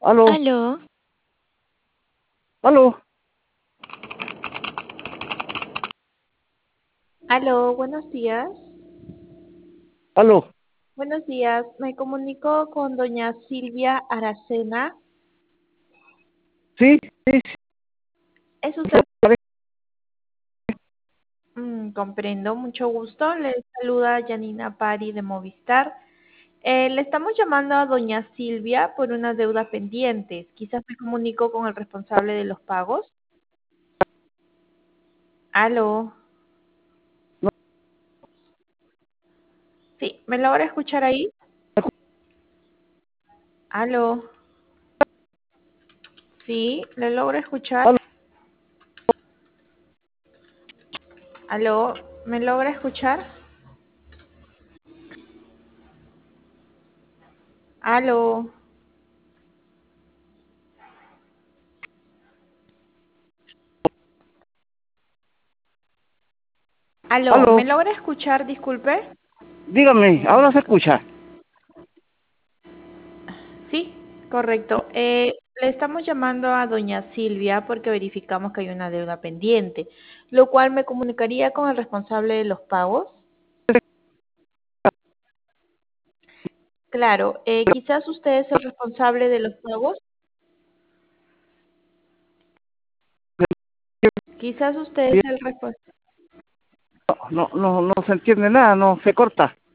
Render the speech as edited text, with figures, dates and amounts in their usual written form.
Aló, Aló, aló, Aló, buenos días. aló. Buenos días. Me comunico con doña Silvia Aracena. Sí, sí, ¿Es usted? sí. Comprendo, mucho gusto. Le saluda Janina Pari de Movistar. Le estamos llamando a doña Silvia por una deuda pendiente. Quizás me comunico con el responsable de los pagos. Aló. Sí, ¿me logra escuchar ahí? Aló. Sí, ¿le logro escuchar? Aló, Aló, ¿me logra escuchar? Aló. Aló, ¿me aló. logra escuchar? Disculpe. Dígame, ahora se escucha. Sí, correcto. Le estamos llamando a doña Silvia porque verificamos que hay una deuda pendiente, lo cual me comunicaría con el responsable de los pagos. Claro, quizás usted es el responsable de los pagos. Quizás usted es el responsable. No, no, no se entiende nada, no se corta.